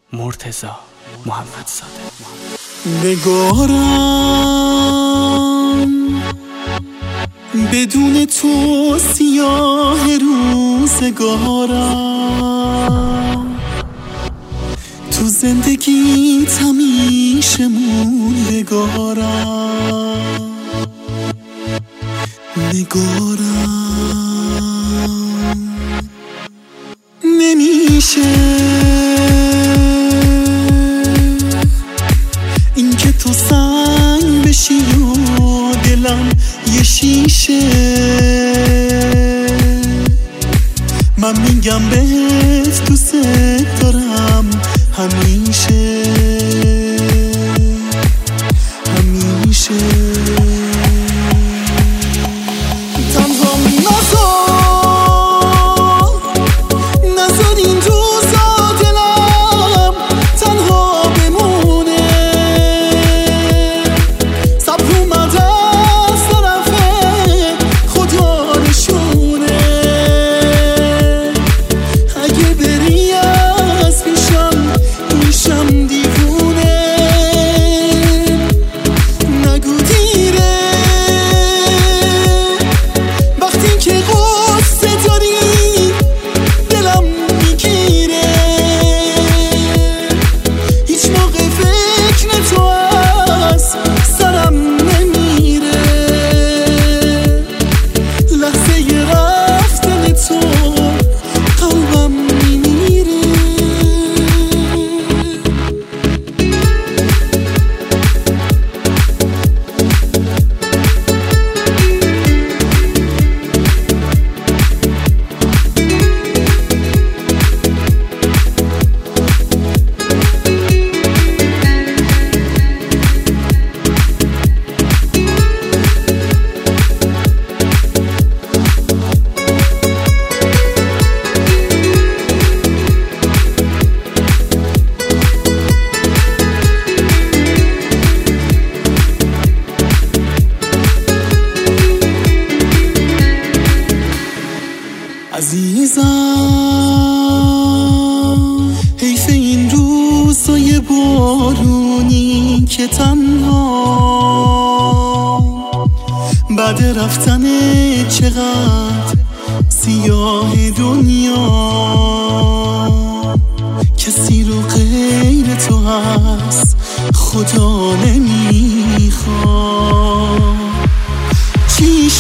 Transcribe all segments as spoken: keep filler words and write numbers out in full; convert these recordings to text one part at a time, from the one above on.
مرتضی محمدزاده. نگارم بدون تو سیاه روزگارم، تو زندگیت همیشه موندگارم. نگارم نمیشه این که تو سنگ بشی و دلم یه شیشه. من میگم بهت دوست دارم همیشه همیشه. تنها نذار نذار این روزا دلم تنها بمونه. صبر اومده از طرف خدا نشونه. اگه بری از پیشم میشم دیوونه. نگو دیره وقتی که غصه داری دلم میگیره. هیچ موقع فکر تو از سرم نمیره. لحظه رفتن تو قلبم میمیره. عزیزم حیف این روزای بارونی که تنها بعد رفتن چقدر سیاه دنیا. کسی رو غیر تو هست خدا نمیخواد. چی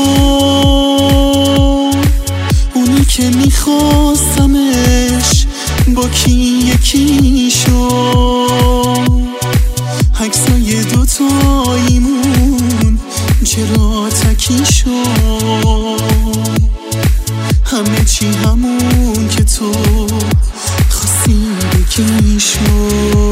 شد اونی که میخواستمش با کی یکی شد؟ عکسای دوتاییمون چرا تکی شد؟ همه چی همون که تو خواستی بگی شد.